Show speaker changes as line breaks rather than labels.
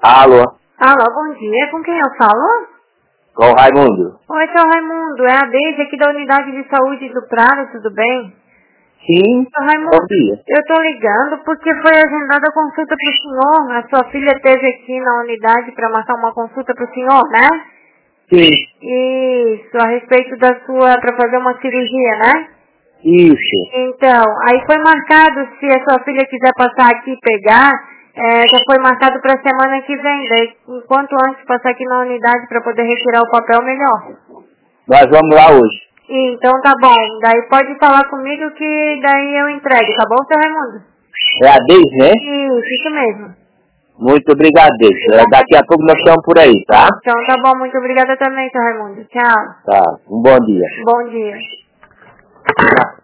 Alô?
Alô, bom dia. Com quem eu falo?
Com o Raimundo.
Oi, seu Raimundo. É a Deise aqui da Unidade de Saúde do Prado, tudo bem?
Sim,
Seu Raimundo,
bom dia.
eu tô ligando porque foi agendada a consulta pro senhor. A sua filha esteve aqui na unidade para marcar uma consulta pro senhor, né?
Sim,
Isso, a respeito da sua, para fazer uma cirurgia, né?
isso.
Então, aí foi marcado, se a sua filha quiser passar aqui e pegar, já foi marcado para a semana que vem. Daí, enquanto antes passar aqui na unidade para poder retirar o papel, melhor.
Nós vamos lá hoje.
Então tá bom, daí pode falar comigo que daí eu entrego, tá bom, seu Raimundo?
É a Deise, né?
Isso mesmo.
Muito obrigado, Deise. Daqui a pouco nós estamos por aí, tá?
Então tá bom, muito obrigada também, seu Raimundo. Tchau.
Tá, um bom dia.
Bom dia.